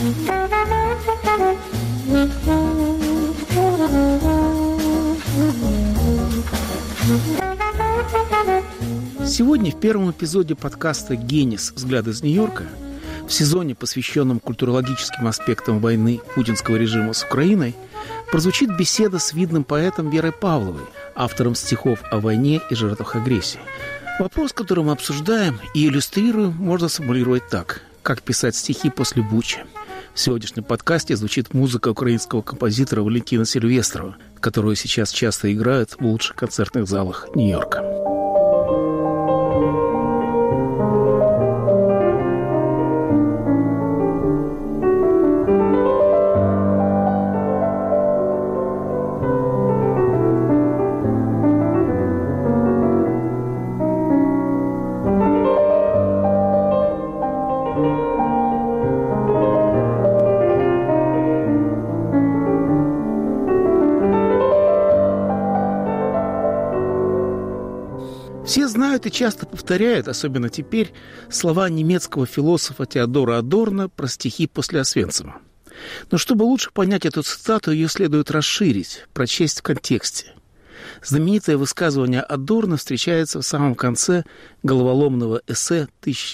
Сегодня в первом эпизоде подкаста «Генис. Взгляд из Нью-Йорка», в сезоне, посвященном культурологическим аспектам войны путинского режима с Украиной, прозвучит беседа с видным поэтом Верой Павловой, автором стихов о войне и жертвах агрессии. Вопрос, который мы обсуждаем и иллюстрируем, можно сформулировать так: как писать стихи после Бучи. В сегодняшнем подкасте звучит музыка украинского композитора Валентина Сильвестрова, которую сейчас часто играют в лучших концертных залах Нью-Йорка. Все знают и часто повторяют, особенно теперь, слова немецкого философа Теодора Адорно про стихи после Освенцима. Но чтобы лучше понять эту цитату, ее следует расширить, прочесть в контексте. Знаменитое высказывание Адорно встречается в самом конце головоломного эссе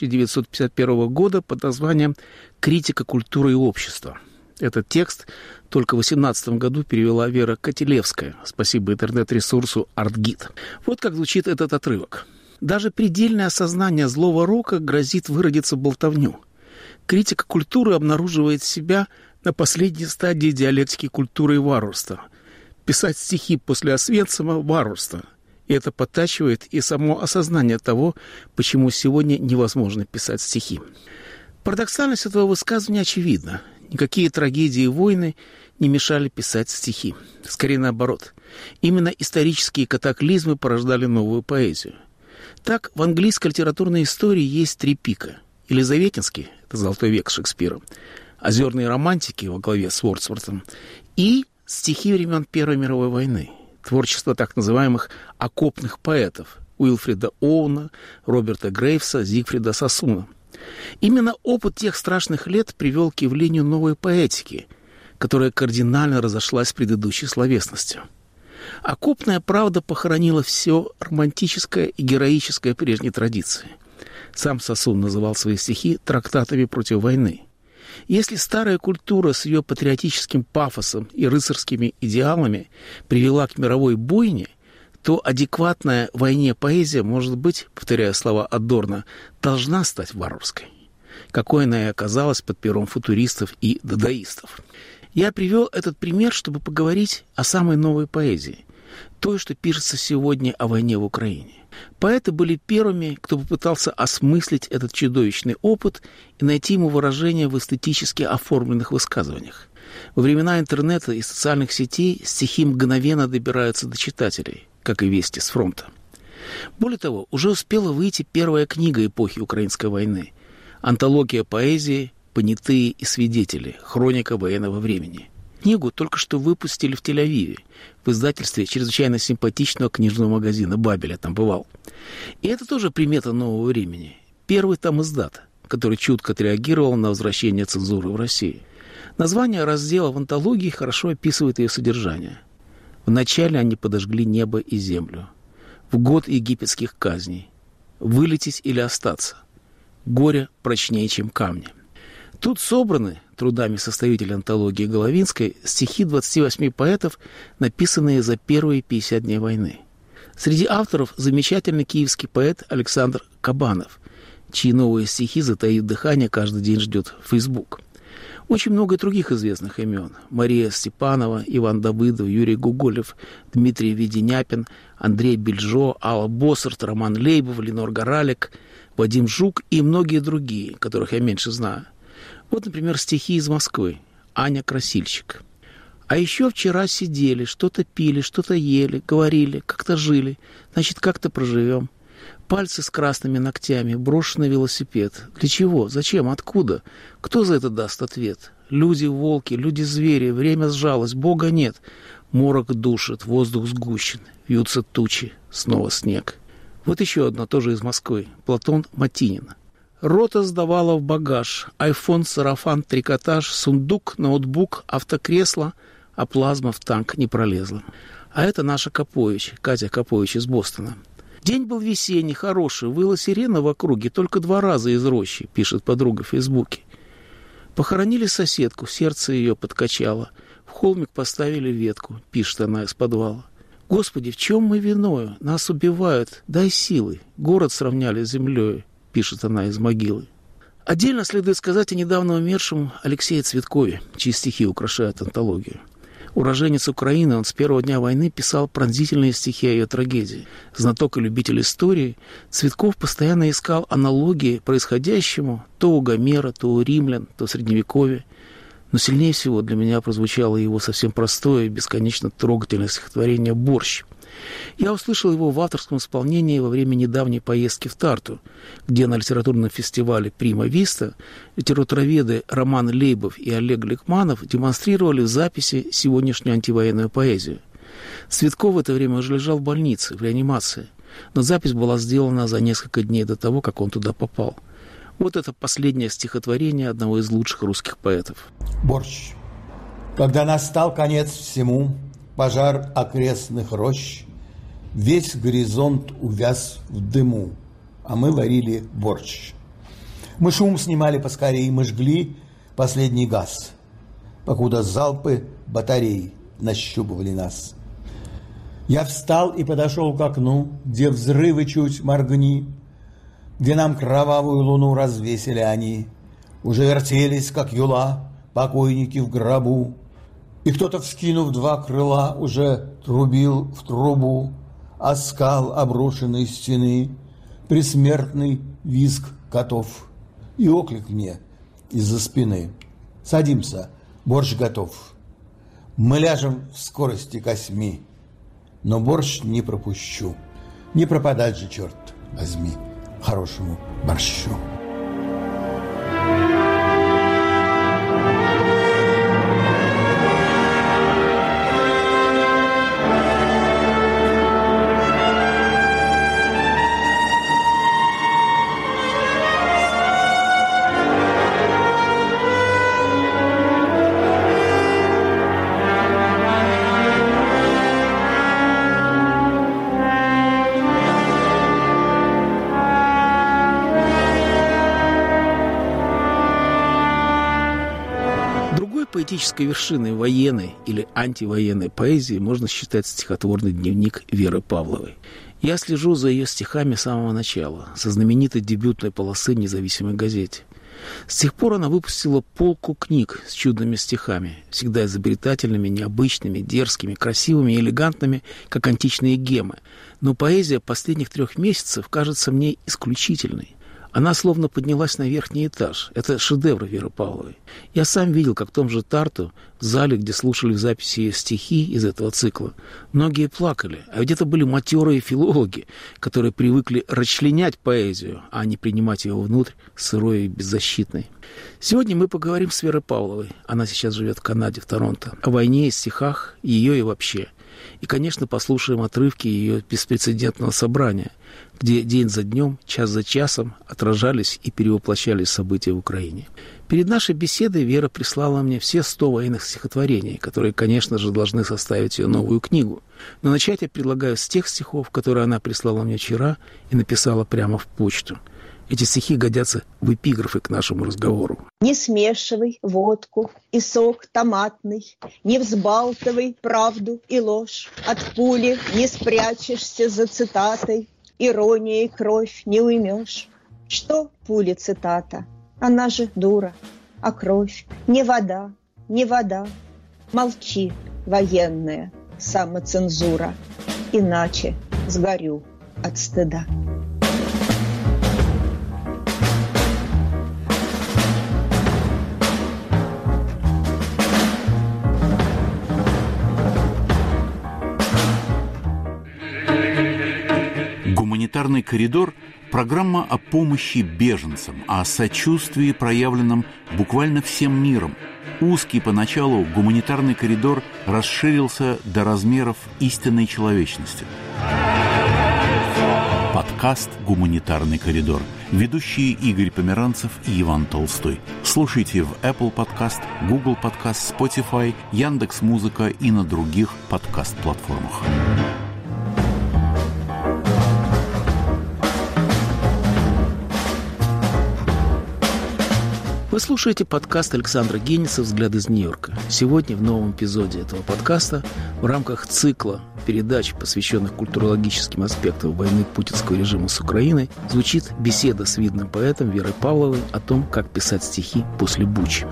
1951 года под названием «Критика культуры и общества». Этот текст только в 2018 году перевела Вера Котелевская, спасибо интернет-ресурсу ArtGit. Вот как звучит этот отрывок. «Даже предельное осознание злого рока грозит выродиться в болтовню. Критика культуры обнаруживает себя на последней стадии диалектики культуры и варварства. Писать стихи после Освенцима – варварство. И это подтачивает и само осознание того, почему сегодня невозможно писать стихи». Парадоксальность этого высказывания очевидна. Никакие трагедии и войны не мешали писать стихи. Скорее наоборот. Именно исторические катаклизмы порождали новую поэзию. Так, в английской литературной истории есть три пика. Елизаветинский – это «Золотой век» Шекспира, озерные романтики во главе с Уордсвортом и стихи времен Первой мировой войны, творчество так называемых окопных поэтов Уилфрида Оуэна, Роберта Грейвса, Зигфрида Сосуна. Именно опыт тех страшных лет привел к явлению новой поэтики, которая кардинально разошлась с предыдущей словесностью. Окопная правда похоронила все романтическое и героическое прежней традиции. Сам Сосун называл свои стихи трактатами против войны. Если старая культура с ее патриотическим пафосом и рыцарскими идеалами привела к мировой бойне, то адекватная войне поэзия, может быть, повторяя слова Адорно, должна стать варварской, какой она и оказалась под пером футуристов и дадаистов. Я привел этот пример, чтобы поговорить о самой новой поэзии, той, что пишется сегодня о войне в Украине. Поэты были первыми, кто попытался осмыслить этот чудовищный опыт и найти ему выражение в эстетически оформленных высказываниях. Во времена интернета и социальных сетей стихи мгновенно добираются до читателей, как и вести с фронта. Более того, уже успела выйти первая книга эпохи Украинской войны – антология поэзии «Понятые и свидетели. Хроника военного времени». Книгу только что выпустили в Тель-Авиве, в издательстве чрезвычайно симпатичного книжного магазина «Бабель», я там бывал. И это тоже примета нового времени. Первый там издат, который чутко отреагировал на возвращение цензуры в России. Название раздела в антологии хорошо описывает ее содержание. Вначале они подожгли небо и землю. В год египетских казней. Вылететь или остаться. Горе прочнее, чем камни. Тут собраны трудами составителя антологии Головинской стихи 28 поэтов, написанные за первые 50 дней войны. Среди авторов замечательный киевский поэт Александр Кабанов, чьи новые стихи, затаив дыхание, каждый день ждет Facebook. Очень много других известных имен. Мария Степанова, Иван Давыдов, Юрий Гуголев, Дмитрий Веденяпин, Андрей Бельжо, Алла Боссарт, Роман Лейбов, Ленор Горалик, Вадим Жук и многие другие, которых я меньше знаю. Вот, например, стихи из Москвы. Аня Красильщик. А еще вчера сидели, что-то пили, что-то ели, говорили, как-то жили, значит, как-то проживем. Пальцы с красными ногтями, брошенный велосипед. Для чего? Зачем? Откуда? Кто за это даст ответ? Люди-волки, люди-звери, время сжалось, Бога нет. Морок душит, воздух сгущен, вьются тучи, снова снег. Вот еще одно, тоже из Москвы. Платон Матинин. Рота сдавала в багаж. Айфон, сарафан, трикотаж, сундук, ноутбук, автокресло, а плазма в танк не пролезла. А это наша Капович, Катя Капович из Бостона. День был весенний, хороший, выла сирена в округе только 2 раза из рощи, пишет подруга в Фейсбуке. Похоронили соседку, сердце ее подкачало. В холмик поставили ветку, пишет она из подвала. Господи, в чем мы виною? Нас убивают, дай силы. Город сравняли с землей, пишет она из могилы. Отдельно следует сказать о недавно умершем Алексее Цветкове, чьи стихи украшают антологию. Уроженец Украины, он с первого дня войны писал пронзительные стихи о ее трагедии. Знаток и любитель истории, Цветков постоянно искал аналогии происходящему то у Гомера, то у римлян, то в Средневековье. Но сильнее всего для меня прозвучало его совсем простое и бесконечно трогательное стихотворение «Борщ». Я услышал его в авторском исполнении во время недавней поездки в Тарту, где на литературном фестивале «Прима Виста» литературоведы Роман Лейбов и Олег Ликманов демонстрировали в записи сегодняшнюю антивоенную поэзию. Цветков в это время уже лежал в больнице, в реанимации, но запись была сделана за несколько дней до того, как он туда попал. Вот это последнее стихотворение одного из лучших русских поэтов. Борщ. Когда настал конец всему, пожар окрестных рощ, весь горизонт увяз в дыму, а мы варили борщ. Мы шум снимали поскорей, мы жгли последний газ, покуда залпы батарей нащупывали нас. Я встал и подошел к окну, где взрывы чуть моргни, где нам кровавую луну развесили они. Уже вертелись, как юла, покойники в гробу, и кто-то, вскинув 2 крыла, уже трубил в трубу, а скал обрушенной стены пресмертный визг котов и оклик мне из-за спины. Садимся, борщ готов. Мы ляжем в скорости к 8, но борщ не пропущу. Не пропадать же, черт возьми, хорошему борщу. Поэтической вершиной военной или антивоенной поэзии можно считать стихотворный дневник Веры Павловой. Я слежу за ее стихами с самого начала, со знаменитой дебютной полосы в «Независимой газете». С тех пор она выпустила полку книг с чудными стихами, всегда изобретательными, необычными, дерзкими, красивыми и элегантными, как античные гемы. Но поэзия последних 3 месяцев кажется мне исключительной. Она словно поднялась на верхний этаж. Это шедевр Веры Павловой. Я сам видел, как в том же Тарту, в зале, где слушали в записи ее стихи из этого цикла, многие плакали. А ведь это были матерые филологи, которые привыкли расчленять поэзию, а не принимать ее внутрь, сырой и беззащитной. Сегодня мы поговорим с Верой Павловой. Она сейчас живет в Канаде, в Торонто. О войне и стихах, ее и вообще. И, конечно, послушаем отрывки ее беспрецедентного собрания, где день за днем, час за часом отражались и перевоплощались события в Украине. Перед нашей беседой Вера прислала мне все 100 военных стихотворений, которые, конечно же, должны составить ее новую книгу. Но начать я предлагаю с тех стихов, которые она прислала мне вчера и написала прямо в почту. Эти стихи годятся в эпиграфы к нашему разговору. Не смешивай водку и сок томатный, не взбалтывай правду и ложь. От пули не спрячешься за цитатой, иронией кровь не уймешь. Что пули цитата? Она же дура, а кровь не вода, не вода. Молчи, военная самоцензура, иначе сгорю от стыда. «Гуманитарный коридор» – программа о помощи беженцам, о сочувствии, проявленном буквально всем миром. Узкий поначалу гуманитарный коридор расширился до размеров истинной человечности. Подкаст Подкаст «Гуманитарный коридор». Ведущие Игорь Померанцев и Иван Толстой. Слушайте в Apple Podcast, Google Podcast, Spotify, Яндекс.Музыка и на других подкаст-платформах. Вы слушаете подкаст Александра Гениса «Взгляд из Нью-Йорка». Сегодня в новом эпизоде этого подкаста в рамках цикла передач, посвященных культурологическим аспектам войны путинского режима с Украиной, звучит беседа с видным поэтом Верой Павловой о том, как писать стихи после Бучи.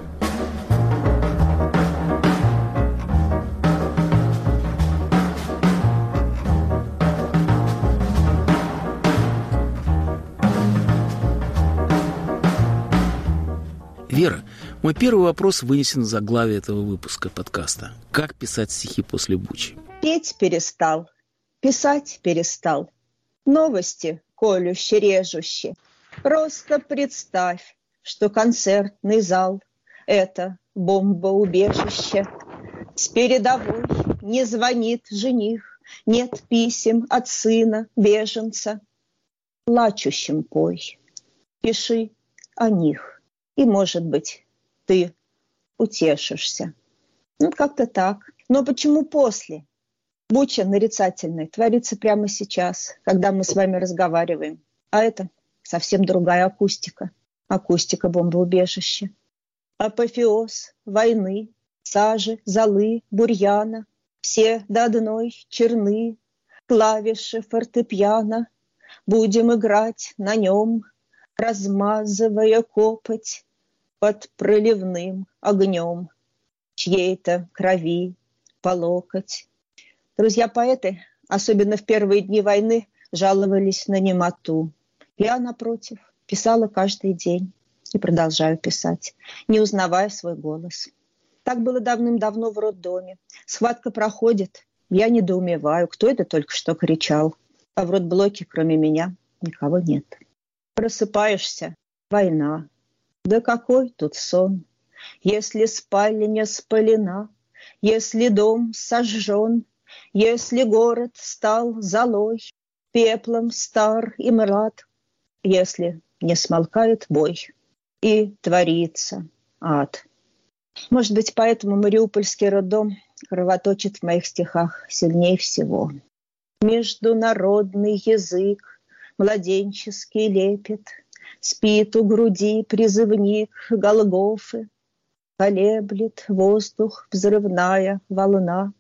Вера, мой первый вопрос вынесен в заглавие этого выпуска подкаста. Как писать стихи после Бучи? Петь перестал, писать перестал. Новости колюще-режуще. Просто представь, что концертный зал – это бомбоубежище. С передовой не звонит жених, нет писем от сына, беженца. Плачущим пой, пиши о них. И, может быть, ты утешишься. Как-то так. Но почему после? Буча нарицательная творится прямо сейчас, когда мы с вами разговариваем. А это совсем другая акустика. Акустика бомбоубежища. Апофеоз войны, сажи, золы, бурьяна. Все до одной черны, клавиши фортепиано. Будем играть на нем, размазывая копоть под проливным огнем, чьей-то крови по локоть. Друзья-поэты, особенно в первые дни войны, жаловались на немоту. Я, напротив, писала каждый день и продолжаю писать, не узнавая свой голос. Так было давным-давно в роддоме. Схватка проходит, я недоумеваю, кто это только что кричал. А в родблоке, кроме меня, никого нет. Просыпаешься — война. Да какой тут сон, если спальня спалена, если дом сожжен, если город стал золой, пеплом стар и мрад, если не смолкает бой и творится ад. Может быть, поэтому мариупольский роддом кровоточит в моих стихах сильнее всего. Международный язык, младенческий лепет, спит у груди призывник Голгофы, колеблет воздух взрывная волна.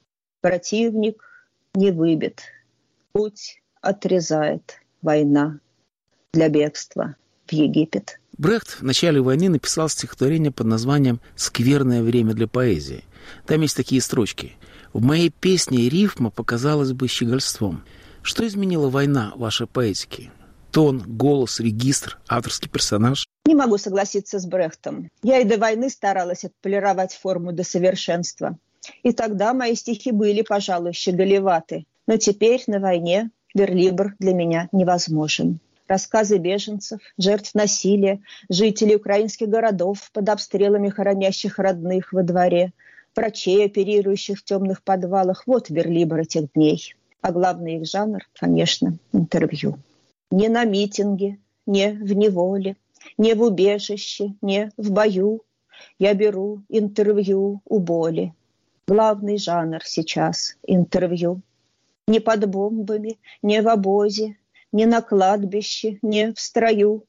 Противник не выбит, путь отрезает война для бегства в Египет. Брехт в начале войны написал стихотворение под названием «Скверное время для поэзии». Там есть такие строчки. «В моей песне рифма показалась бы щегольством». Что изменила война вашей поэтики? Тон, голос, регистр, авторский персонаж? Не могу согласиться с Брехтом. Я и до войны старалась отполировать форму до совершенства. И тогда мои стихи были, пожалуй, щеголеваты. Но теперь на войне верлибр для меня невозможен. Рассказы беженцев, жертв насилия, жителей украинских городов под обстрелами хоронящих родных во дворе, врачей, оперирующих в темных подвалах – вот верлибр этих дней. А главный их жанр, конечно, интервью. Не на митинге, не в неволе, не в убежище, не в бою. Я беру интервью у боли. Главный жанр сейчас – интервью. Не под бомбами, не в обозе, не на кладбище, не в строю.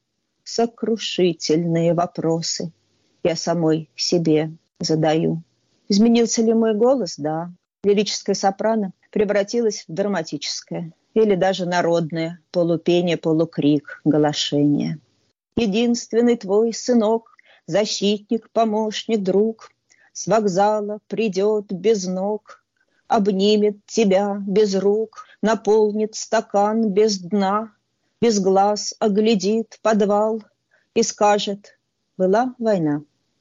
Сокрушительные вопросы я самой себе задаю. Изменился ли мой голос? Да. Лирическое сопрано превратилось в драматическое. Или даже народное, полупение, полукрик, голошение. Единственный твой сынок, защитник, помощник, друг, с вокзала придет без ног, обнимет тебя без рук, наполнит стакан без дна, без глаз оглядит подвал и скажет: была война,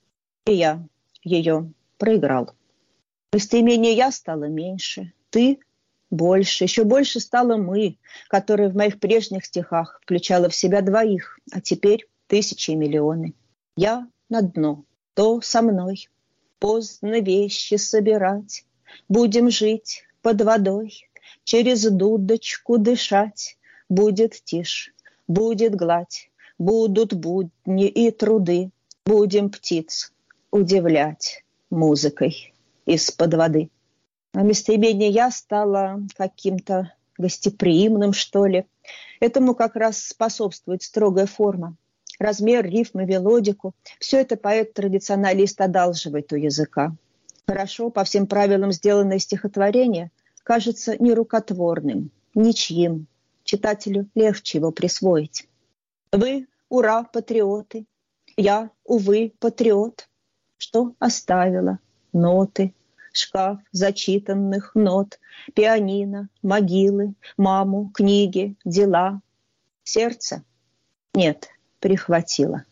и я ее проиграл. Местоимение «я» стало меньше, «ты» больше, еще больше стало «мы», которое в моих прежних стихах включало в себя двоих, а теперь тысячи и миллионы. Я на дно, то со мной, поздно вещи собирать, будем жить под водой, через дудочку дышать, будет тишь, будет гладь, будут будни и труды, будем птиц удивлять музыкой из-под воды. А местоимение «я» стало каким-то гостеприимным, что ли. Этому как раз способствует строгая форма. Размер, рифм и мелодику – все это поэт-традиционалист одалживает у языка. Хорошо, по всем правилам сделанное стихотворение кажется нерукотворным, ничьим. Читателю легче его присвоить. Вы, ура, патриоты, я, увы, патриот. Что оставила? Ноты, шкаф зачитанных нот, пианино, могилы, маму, книги, дела. Сердце? Нет, прихватила.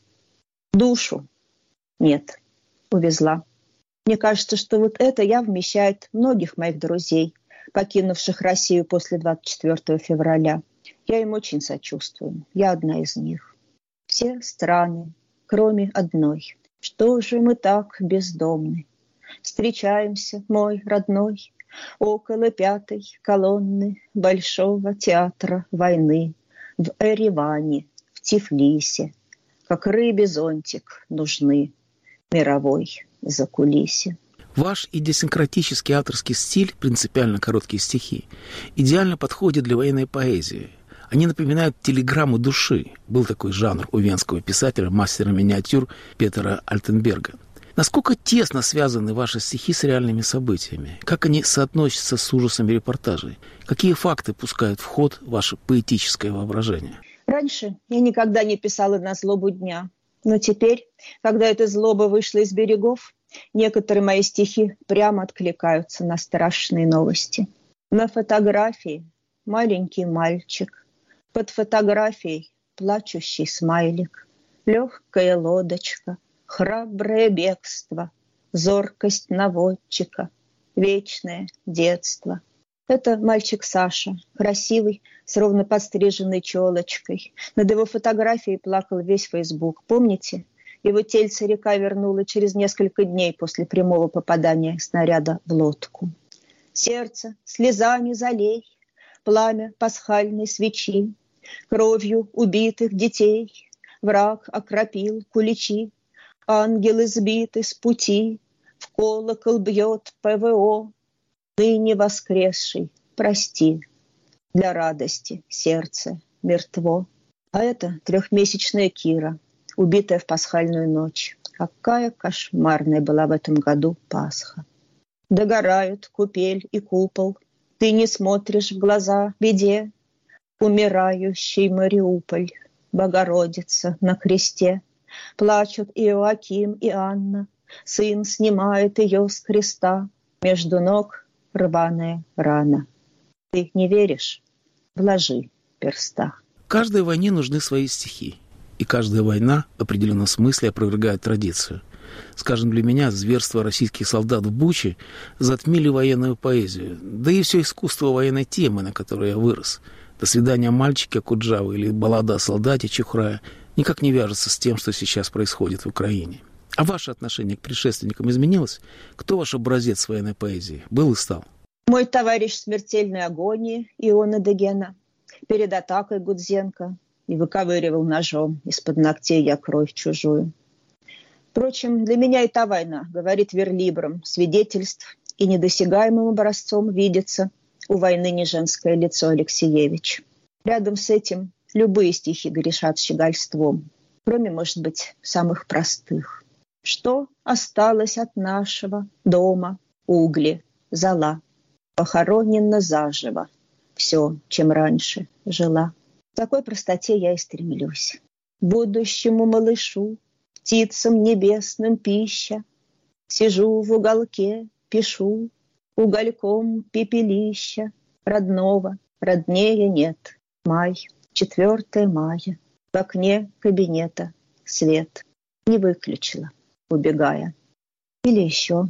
Душу? Нет, увезла. Мне кажется, что вот это я вмещает многих моих друзей, покинувших Россию после 24 февраля. Я им очень сочувствую. Я одна из них. Все страны, кроме одной. Что же мы так бездомны? Встречаемся, мой родной, около 5-й колонны Большого театра войны в Ереване, в Тифлисе. Как рыбе зонтик нужны мировой закулисе. Ваш идиосинкратический авторский стиль, принципиально короткие стихи, идеально подходит для военной поэзии. Они напоминают телеграмму души. Был такой жанр у венского писателя, мастера миниатюр Петера Альтенберга. Насколько тесно связаны ваши стихи с реальными событиями? Как они соотносятся с ужасами репортажей? Какие факты пускают в ход ваше поэтическое воображение? Раньше я никогда не писала на злобу дня. Но теперь, когда эта злоба вышла из берегов, некоторые мои стихи прямо откликаются на страшные новости. На фотографии маленький мальчик, под фотографией плачущий смайлик, легкая лодочка, храброе бегство, зоркость наводчика, вечное детство. Это мальчик Саша, красивый, с ровно подстриженной челочкой. Над его фотографией плакал весь Фейсбук. Помните? Его тельце река вернула через несколько дней после прямого попадания снаряда в лодку. Сердце слезами залей, пламя пасхальной свечи, кровью убитых детей враг окропил куличи, ангелы сбиты с пути, в колокол бьет ПВО, ныне воскресший, прости, для радости сердце мертво. А это 3-месячная Кира, убитая в пасхальную ночь. Какая кошмарная была в этом году Пасха. Догорают купель и купол, ты не смотришь в глаза беде. Умирающий Мариуполь, Богородица на кресте. Плачут Иоаким и Анна, сын снимает ее с креста. Между ног рваная рана. Ты не веришь? Вложи перста. Каждой войне нужны свои стихи. И каждая война в определенном смысле опровергает традицию. Скажем, для меня зверства российских солдат в Буче затмили военную поэзию. Да и все искусство военной темы, на которой я вырос. «До свидания, мальчики» Окуджавы или «Баллада о солдате» Чухрая никак не вяжется с тем, что сейчас происходит в Украине. А ваше отношение к предшественникам изменилось? Кто ваш образец военной поэзии? Был и стал? Мой товарищ смертельной агонии Иона Дегена перед атакой Гудзенко и выковыривал ножом из-под ногтей я кровь чужую. Впрочем, для меня и та война, говорит верлибром свидетельств, и недосягаемым образцом видится у войны не женское лицо Алексеевич. Рядом с этим любые стихи грешат щегольством, кроме, может быть, самых простых. Что осталось от нашего дома, угли, зола? Похоронено заживо все, чем раньше жила. В такой простоте я и стремлюсь. Будущему малышу, птицам небесным пища, сижу в уголке, пишу, угольком пепелища, родного, роднее нет. Май, 4 мая, в окне кабинета свет не выключила, убегая. Или еще.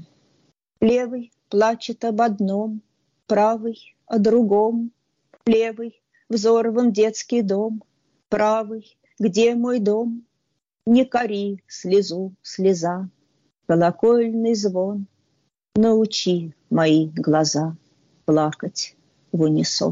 Левый плачет об одном, правый о другом. Левый взорван детский дом, правый, где мой дом? Не кори слезу, слеза, колокольный звон. Научи мои глаза плакать в унисон.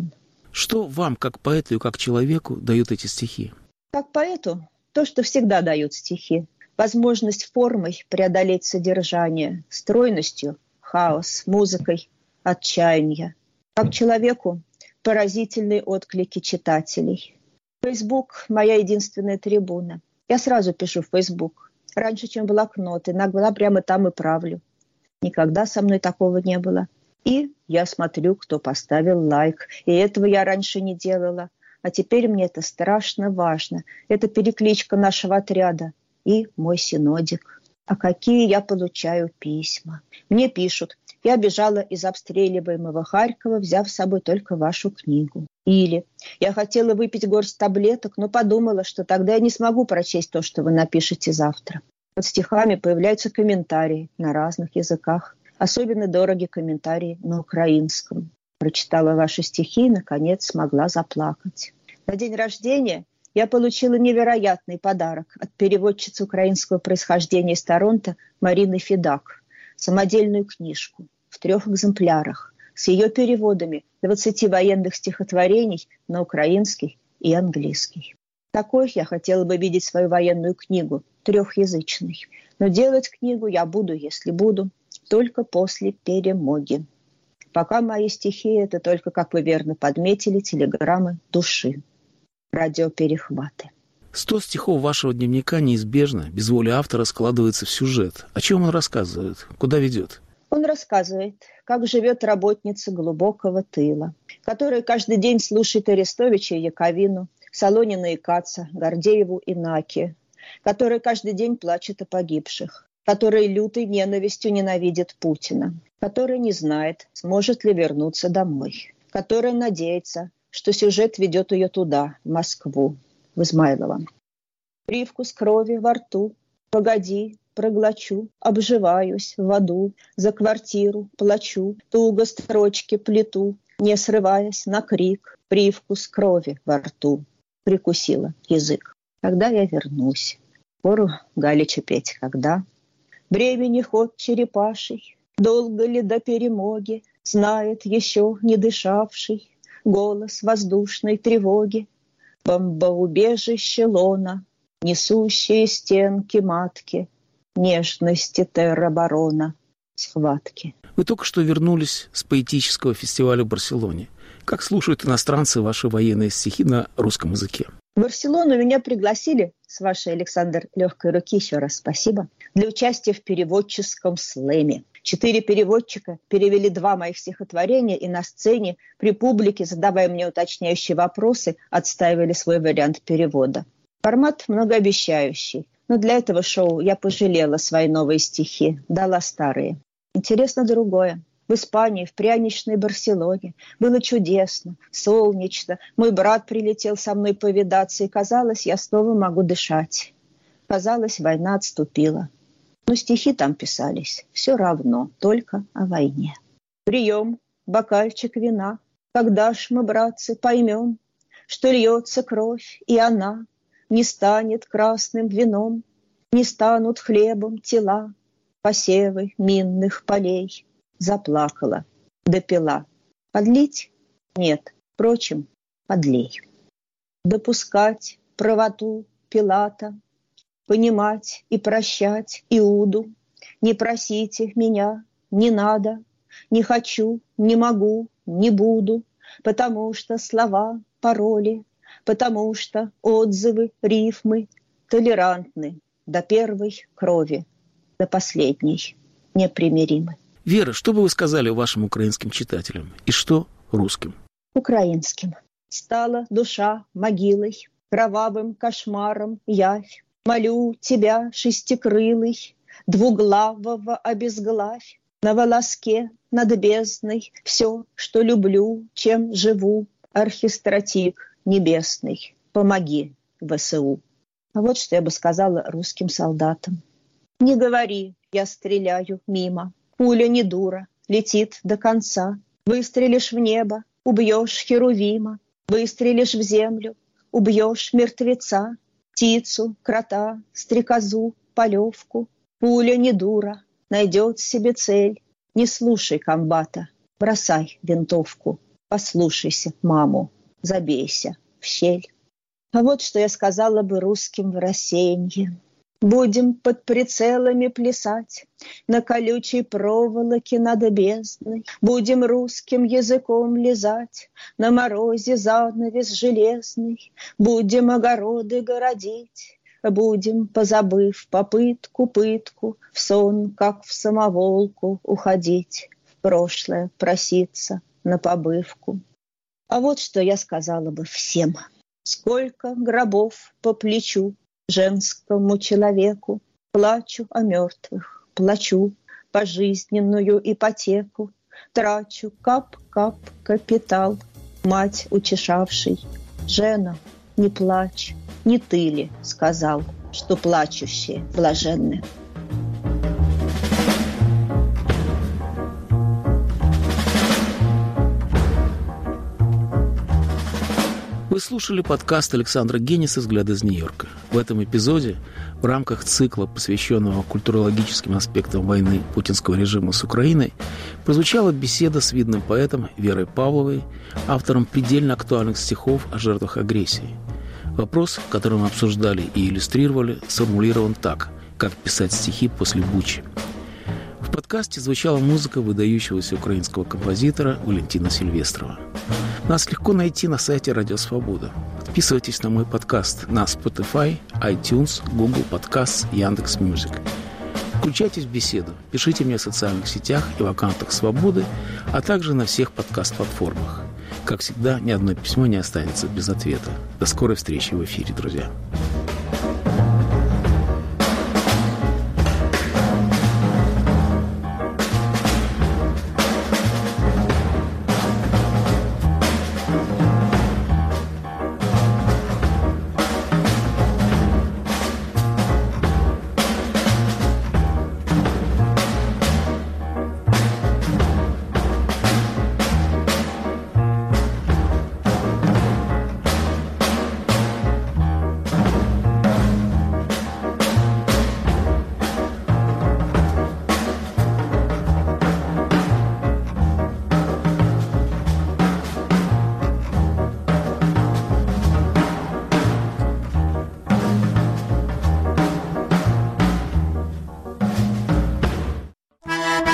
Что вам, как поэту и как человеку, дают эти стихи? Как поэту то, что всегда дают стихи. Возможность формой преодолеть содержание, стройностью хаос, музыкой отчаяние. Как человеку поразительные отклики читателей. Фейсбук – моя единственная трибуна. Я сразу пишу в Фейсбук. Раньше, чем блокнот, иногда прямо там и правлю. Никогда со мной такого не было. И я смотрю, кто поставил лайк. И этого я раньше не делала. А теперь мне это страшно важно. Это перекличка нашего отряда. И мой синодик. А какие я получаю письма. Мне пишут: я бежала из обстреливаемого Харькова, взяв с собой только вашу книгу. Или: я хотела выпить горсть таблеток, но подумала, что тогда я не смогу прочесть то, что вы напишете завтра. Под стихами появляются комментарии на разных языках. Особенно дороги комментарии на украинском. Прочитала ваши стихи и, наконец, смогла заплакать. На день рождения я получила невероятный подарок от переводчицы украинского происхождения из Торонто Марины Федак. Самодельную книжку в 3 экземплярах с ее переводами 20 военных стихотворений на украинский и английский. Такой я хотела бы видеть свою военную книгу, 3-язычной. Но делать книгу я буду, если буду, только после перемоги. Пока мои стихи – это только, как вы верно подметили, телеграммы души, радиоперехваты. 100 стихов вашего дневника неизбежно, без воли автора, складывается в сюжет. О чем он рассказывает? Куда ведет? Он рассказывает, как живет работница глубокого тыла, которая каждый день слушает Арестовича и Яковину, Солонина и Каца, Гордееву и Наки, которая каждый день плачет о погибших, которая лютой ненавистью ненавидит Путина, которая не знает, сможет ли вернуться домой, которая надеется, что сюжет ведет ее туда, в Москву, в Измайлово. Привкус крови во рту, погоди, проглочу, обживаюсь в аду, за квартиру плачу, туго строчки плету, не срываясь на крик, привкус крови во рту. Прикусила язык. Когда я вернусь? Пору Галича петь, когда? Времени ход черепаший, долго ли до перемоги, знает еще не дышавший голос воздушной тревоги. Бомбоубежище лона, несущие стенки матки, нежности тероборона, схватки. Вы только что вернулись с поэтического фестиваля в Барселоне. Как слушают иностранцы ваши военные стихи на русском языке? В Барселону меня пригласили, с вашей, Александр, легкой руки, еще раз спасибо, для участия в переводческом слэме. 4 переводчика перевели 2 моих стихотворения и на сцене при публике, задавая мне уточняющие вопросы, отстаивали свой вариант перевода. Формат многообещающий, но для этого шоу я пожалела свои новые стихи, дала старые. Интересно другое. В Испании, в пряничной Барселоне. Было чудесно, солнечно. Мой брат прилетел со мной повидаться, и казалось, я снова могу дышать. Казалось, война отступила. Но стихи там писались все равно, только о войне. Прием, бокальчик вина. Когда ж мы, братцы, поймем, что льется кровь, и она не станет красным вином, не станут хлебом тела, посевы минных полей. Заплакала, допила. Подлить? Нет. Впрочем, подлей. Допускать правоту Пилата, понимать и прощать Иуду. Не просите меня, не надо, не хочу, не могу, не буду, потому что слова, пароли, потому что отзывы, рифмы толерантны до первой крови, до последней непримиримы. Вера, что бы вы сказали вашим украинским читателям? И что русским? Украинским. Стала душа могилой, кровавым кошмаром явь. Молю тебя, шестикрылый, двуглавого обезглавь. На волоске над бездной все, что люблю, чем живу. Архистратик небесный, помоги ВСУ. А вот что я бы сказала русским солдатам. Не говори, я стреляю мимо. Пуля не дура, летит до конца. Выстрелишь в небо, убьешь херувима. Выстрелишь в землю, убьешь мертвеца. Птицу, крота, стрекозу, полевку. Пуля не дура, найдет себе цель. Не слушай комбата, бросай винтовку. Послушайся маму, забейся в щель. А вот что я сказала бы русским в рассеянье. Будем под прицелами плясать на колючей проволоке над бездной. Будем русским языком лизать на морозе занавес железный. Будем огороды городить. Будем, позабыв попытку, пытку, в сон, как в самоволку, уходить, в прошлое проситься на побывку. А вот что я сказала бы всем. Сколько гробов по плечу женскому человеку. Плачу о мертвых, плачу пожизненную ипотеку. Трачу кап-кап капитал, мать утешавший. Жена, не плачь. Не ты ли сказал, что плачущие блаженны? Вы слушали подкаст Александра Гениса «Взгляд из Нью-Йорка». В этом эпизоде, в рамках цикла, посвященного культурологическим аспектам войны путинского режима с Украиной, прозвучала беседа с видным поэтом Верой Павловой, автором предельно актуальных стихов о жертвах агрессии. Вопрос, который мы обсуждали и иллюстрировали, сформулирован так: как писать стихи после Бучи. В подкасте звучала музыка выдающегося украинского композитора Валентина Сильвестрова. Нас легко найти на сайте Радио Свобода. Подписывайтесь на мой подкаст на Spotify, iTunes, Google Podcasts, Яндекс.Мьюзик. Включайтесь в беседу, пишите мне в социальных сетях и в аккаунтах Свободы, а также на всех подкаст-платформах. Как всегда, ни одно письмо не останется без ответа. До скорой встречи в эфире, друзья.